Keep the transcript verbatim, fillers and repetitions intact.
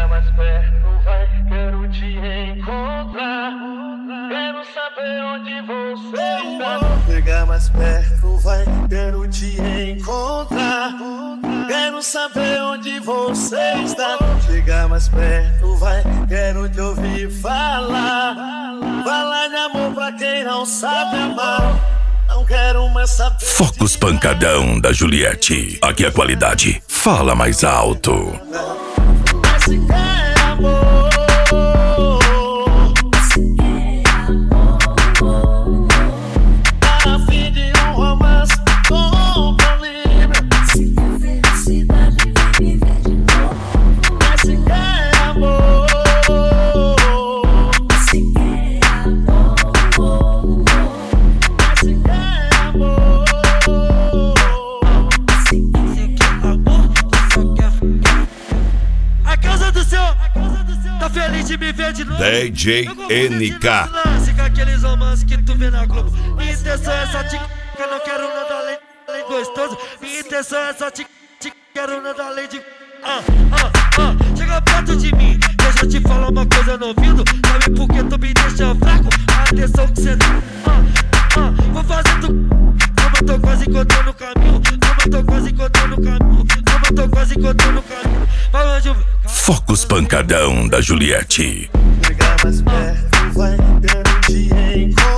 Chega mais perto, vai, quero te encontrar. Quero saber onde você está. Chega mais perto, vai, quero te encontrar. Quero saber onde você está. Chega mais perto, vai, quero te ouvir falar. Falar de amor pra quem não sabe amar. Não quero mais saber. Focus Pancadão da Juliette. Aqui a qualidade fala mais alto. Se quer amor, se quer amor, tá a fim de um romance com livre. Se quer felicidade, vem viver de novo. Mas se quer amor, se quer amor, mas se quer amor, se quer amor, só quer. A casa do céu, tá feliz de me ver de novo. D J N K. Lance com aqueles romances que tu vê na Globo. Minha intenção é só te que eu não quero nada além, além gostoso. Minha intenção é só te te quero nada além de. Ah, ah, ah, chega perto de mim, deixa eu te falar uma coisa no ouvido. Sabe por que tu me deixa fraco? A atenção que cê dá. Ah, ah, vou fazer tu. Como eu tô quase encontrando o caminho. Como eu tô quase encontrando o caminho. Como eu tô quase encontrando o caminho. Vai onde eu... Focus Pancadão da Juliette. Chega mais perto, vai, quero te encontrar.